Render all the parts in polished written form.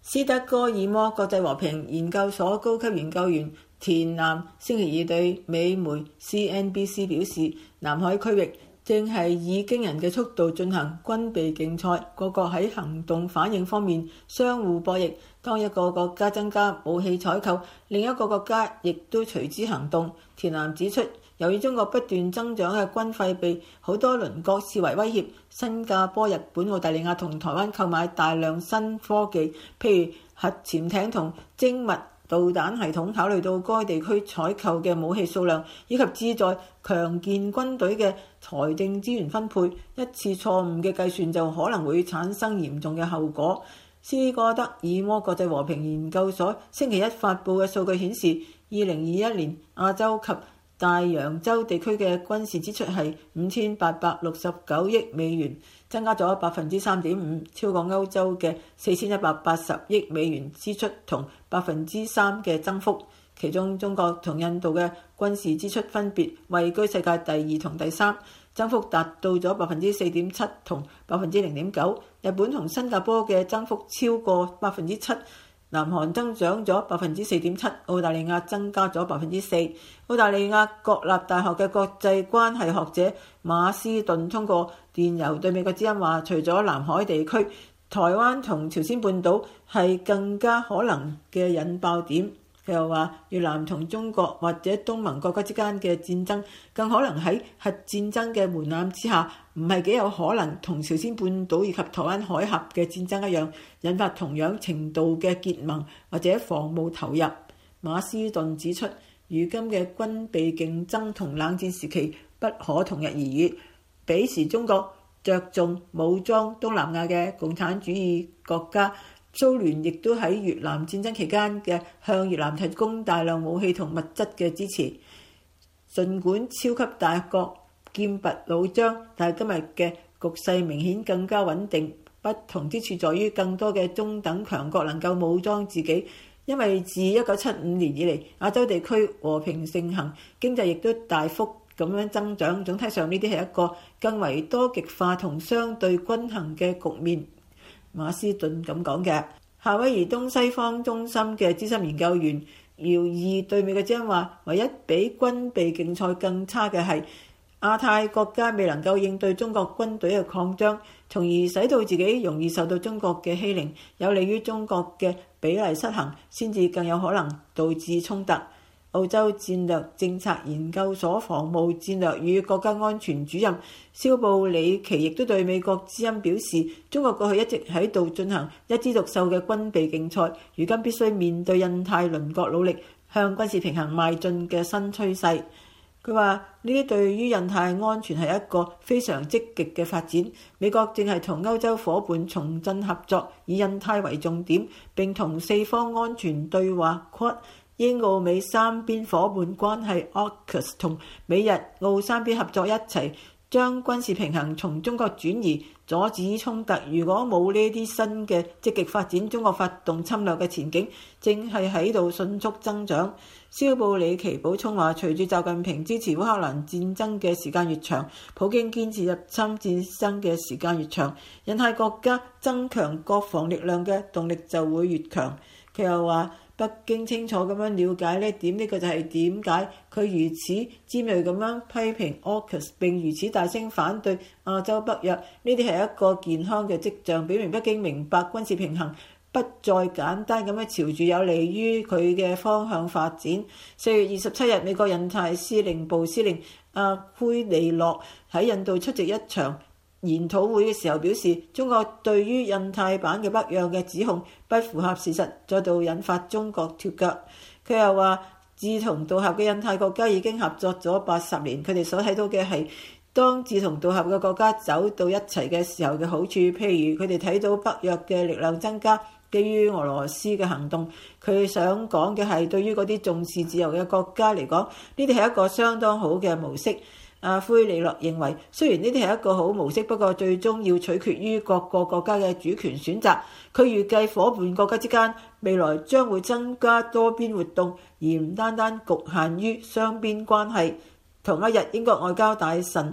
斯德哥爾摩國際和平研究所高級研究員田南星期二對美媒 CNBC 表示，南海區域正係以驚人嘅速度進行軍備競賽，各國喺行動反應方面相互博弈。當一個國家增加武器採購，另一個國家亦都隨之行動。田南指出，由於中國不斷增長嘅軍費被好多鄰國視為威脅，新加坡、日本、澳大利亞同台灣購買大量新科技，譬如核潛艇同精密導彈系統。考慮到該地區採購嘅武器數量以及旨在強健軍隊嘅財政資源分配，一次錯誤嘅計算就可能會產生嚴重嘅後果。斯哥德爾摩國際和平研究所星期一發布嘅數據顯示，2021年亞洲及大洋洲地區嘅軍事支出係5869億美元，增加咗 3.5%， 超過歐洲嘅4180億美元支出同 3% 嘅增幅。其中中國同印度嘅軍事支出分別位居世界第2同第3，增幅達到咗 4.7% 同 0.9%。日本同新加坡嘅增幅超過 7%，南韓增長咗 4.7%， 澳大利亞增加咗 4%。澳大利亞國立大學嘅國際關係學者馬斯頓通過電郵對美國之音話，除咗南海地區，台灣同朝鮮半島係更加可能嘅引爆點。佢又話，越南同中國或者東盟國家之間嘅戰爭，更可能喺核戰爭嘅門檻之下，唔係幾有可能同朝鮮半島以及台灣海峽嘅戰爭一樣，引發同樣程度嘅結盟或者防務投入。馬斯頓指出，如今嘅軍備競爭同冷戰時期不可同日而語。彼時中國着重武裝東南亞嘅共產主義國家。蘇聯亦都喺越南戰爭期間嘅向越南提供大量武器同物質嘅支持。儘管超級大國劍拔弩張，但係今日嘅局勢明顯更加穩定。不同之處在於更多嘅中等強國能夠武裝自己，因為自1975年以嚟，亞洲地區和平盛行，經濟亦都大幅咁樣增長。總體上呢啲係一個更為多極化同相對均衡嘅局面。馬斯頓咁講嘅。夏威夷東西方中心嘅資深研究員姚義對美國之音話，唯一比軍備競賽更差嘅係亞太國家未能夠應對中國軍隊嘅擴張，從而使到自己容易受到中國嘅欺凌，有利於中國嘅比例失衡，先至更有可能導致衝突。澳洲戰略政策研究所防務戰略與國家安全主任肖布里奇亦都對美國之音表示，中國過去一直喺度進行一枝獨秀嘅軍備競賽，如今必須面對印太鄰國努力向軍事平衡邁進嘅新趨勢。佢話呢啲對於印太安全係一個非常積極嘅發展。美國正係同歐洲夥伴重振合作，以印太為重點，並同四方安全對話，英澳美三邊夥伴關係 AUKUS 同美日澳三邊合作一齊將軍事平衡從中國轉移，阻止衝突。如果冇呢啲新嘅積極發展，中國發動侵略嘅前景正係喺度迅速增長。肖布里奇補充話，隨住習近平支持烏克蘭戰爭嘅時間越長，普京堅持入侵戰爭嘅時間越長，印太國家增強國防力量嘅動力就會越強。佢又話，北京清楚咁樣了解呢點，呢個就係點解佢如此尖銳咁樣批評 AUKUS 並如此大聲反對亞洲北約。呢啲係一個健康嘅跡象，表明北京明白軍事平衡不再簡單咁樣朝住有利於佢嘅方向發展。4月27日，美國印太司令部司令阿奎利諾喺印度出席一場研討會嘅時候表示，中國對於印太版嘅北約嘅指控不符合事實，再度引發中國脫腳。佢又話，志同道合嘅印太國家已經合作咗80年，佢哋所睇到嘅係當志同道合嘅國家走到一齊嘅時候嘅好處，譬如佢哋睇到北約嘅力量增加，基於俄羅斯嘅行動。佢想講嘅係，對於嗰啲重視自由嘅國家嚟講，呢啲係一個相當好嘅模式。阿奎利諾認為，雖然呢啲係一個好模式，不過最終要取決於各個國家嘅主權選擇。佢預計夥伴國家之間未來將會增加多邊活動，而唔單單局限於雙邊關係。同一日，英國外交大臣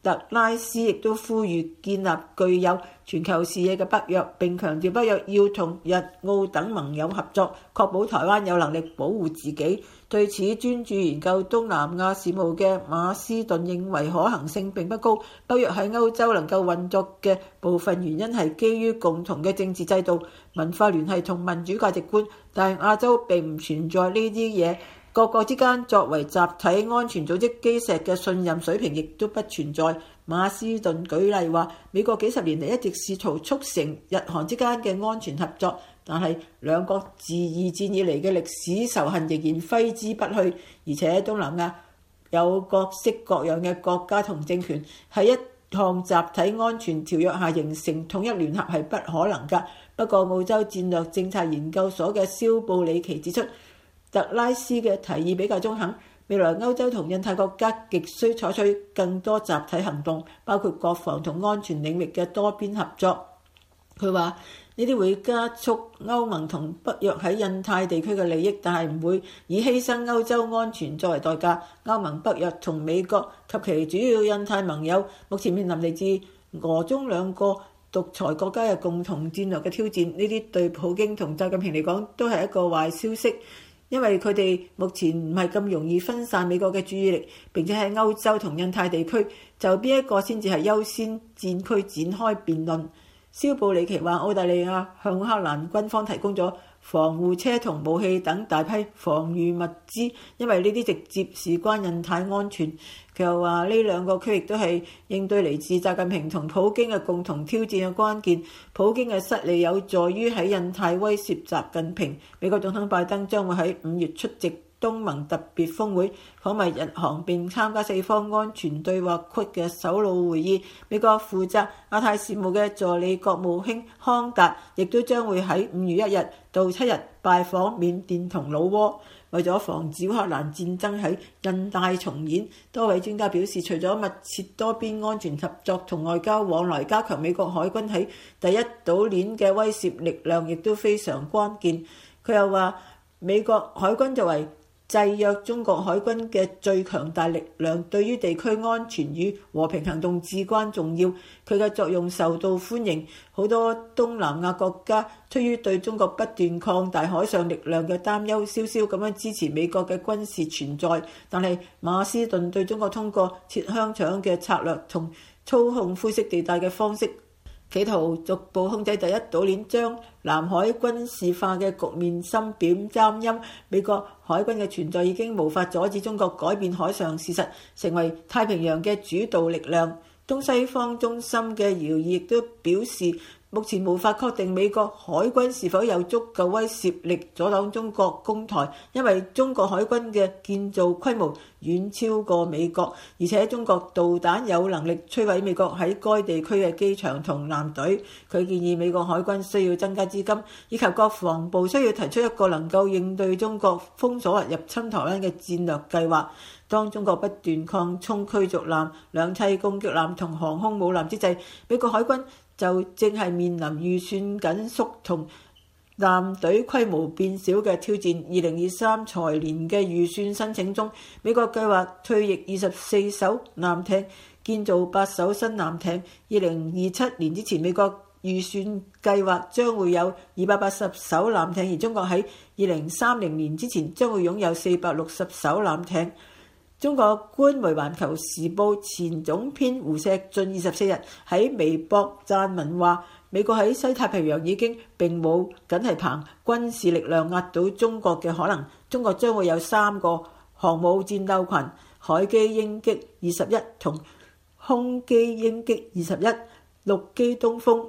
特拉斯亦都呼籲建立具有全球視野嘅北約，並強調北約要同日澳等盟友合作，確保台灣有能力保護自己。對此，專注研究東南亞事務嘅馬斯頓認為可行性並不高。北約喺歐洲能夠運作嘅部分原因係基於共同嘅政治制度、文化聯繫同民主價值觀，但係亞洲並唔存在呢啲嘢。各國之間作為集體安全組織基石嘅信任水平亦都不存在。馬斯頓舉例話，美國幾十年嚟一直試圖促成日韓之間嘅安全合作，但係兩國自二戰以嚟嘅歷史仇恨仍然揮之不去，而且東南亞有各式各樣嘅國家同政權，喺一項集體安全條約下形成統一聯合係不可能㗎。不過澳洲戰略政策研究所嘅蕭布里奇指出，特拉斯嘅提議比較中肯，未來歐洲同印太國家極需採取更多集體行動，包括國防同安全領域嘅多邊合作。佢話呢啲會加速歐盟同北約喺印太地區嘅利益，但係唔會以犧牲歐洲安全作為代價。歐盟、北約同美國及其主要印太盟友目前面臨嚟自俄中兩個獨裁國家嘅共同戰略嘅挑戰，呢啲對普京同習近平嚟講都係一個壞消息。因為佢哋目前唔係咁容易分散美國嘅注意力，並且喺歐洲同印太地區就邊一個先至係優先戰區展開辯論。蕭布里奇話，澳大利亞向烏克蘭軍方提供咗防護車同武器等大批防禦物資，因為呢啲直接事關印太安全。佢又話呢兩個區域都係應對嚟自習近平同普京嘅共同挑戰嘅關鍵。普京嘅失利有助於喺印太威懾習近平。美國總統拜登將會喺5月出席東盟特別峰會，訪問日韓並參加四方安全對話區嘅首腦會議。美國負責亞太事務嘅助理國務卿康達亦都將會喺5月1日到7日拜訪緬甸同老撾。為咗防止烏克蘭戰爭喺印太重演，多位專家表示，除咗密切多邊安全合作同外交往來，加強美國海軍喺第一島鏈嘅威懾力量亦都非常關鍵。佢又話，美國海軍作為制約中國海軍嘅最強大力量，對於地區安全與和平行動至關重要。佢嘅作用受到歡迎，好多東南亞國家出於對中國不斷擴大海上力量嘅擔憂，悄悄咁樣支持美國嘅軍事存在。但係馬斯頓對中國通過切香腸嘅策略同操控灰色地帶嘅方式，企圖逐步控制第一島鏈，將南海軍事化嘅局面深表擔憂。美國海軍嘅存在已經無法阻止中國改變海上事實，成為太平洋嘅主導力量。東西方中心嘅姚易亦都表示，目前無法確定美國海軍是否有足夠威懾力阻擋中國攻台，因為中國海軍嘅建造規模遠超過美國，而且中國導彈有能力摧毀美國喺該地區嘅機場同艦隊。佢建議美國海軍需要增加資金，以及國防部需要提出一個能夠應對中國封鎖或入侵台灣嘅戰略計劃。當中國不斷擴充驅逐艦、兩棲攻擊艦同航空母艦之際，美國海軍就正係面臨預算緊縮同艦隊規模變小嘅挑戰。2023財年嘅預算申請中，美國計劃退役24艘艦艇，建造8艘新艦艇。2027年之前，美國預算計劃將會有280艘艦艇，而中國喺2030年之前將會擁有460艘艦艇。中國官媒《環球時報》前總編胡錫進24日喺微博撰文話，美國喺西太平洋已經並冇僅係憑軍事力量壓倒中國嘅可能。中國將會有3個航母戰鬥群、海基鷹擊21同空基鷹擊21、陸基東風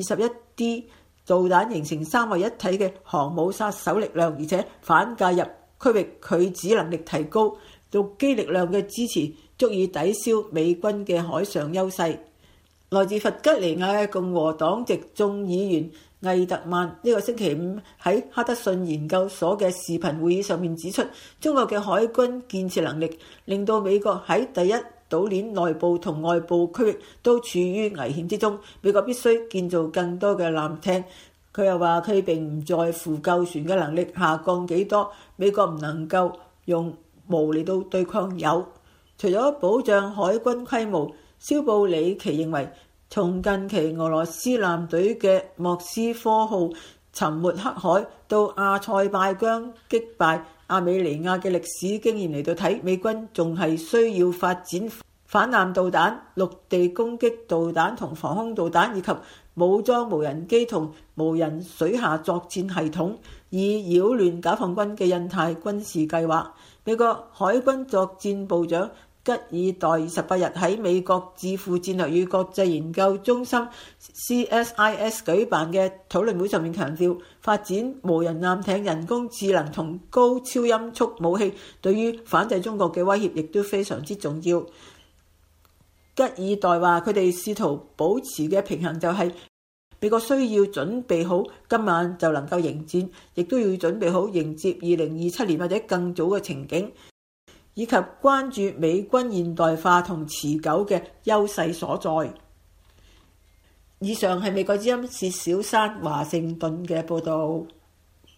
21D 導彈，形成3位一體嘅航母殺手力量，而且反介入區域拒止能力提高。陸基力量嘅支持足以抵消美軍嘅海上優勢。來自弗吉尼亞嘅共和黨籍眾議員魏特曼呢個星期五喺哈德遜研究所嘅視頻會議上面指出，中國嘅海軍建設能力令到美國喺第一島鏈內部同外部區域都處於危險之中。美國必須建造更多嘅艦艇。佢又話佢並唔在乎救船嘅能力下降幾多，美國唔能夠用無嚟到對抗有。除咗保障海軍規模， 肖布里奇認為，從近期俄羅斯艦隊嘅莫斯科號沉沒黑海到阿塞拜疆擊敗亞美尼亞嘅歷史經驗嚟到睇，美軍仲係需要發展反艦導彈、陸地攻擊導彈同防空導彈，以及武裝無人機同無人水下作戰系統，以擾亂解放軍嘅印太軍事計劃。美國海軍作戰部長吉爾代28日喺美國智庫戰略與國際研究中心 CSIS 舉辦嘅討論會上面強調，發展無人艦艇、人工智能同高超音速武器對於反制中國嘅威脅亦都非常之重要。吉爾代話，佢哋試圖保持嘅平衡就係美國需要準備好今晚就能夠迎戰，亦都要準備好迎接2027年或者更早嘅情景，以及關注美軍現代化同持久嘅優勢所在。以上係美國之音薛小珊華盛頓嘅報導。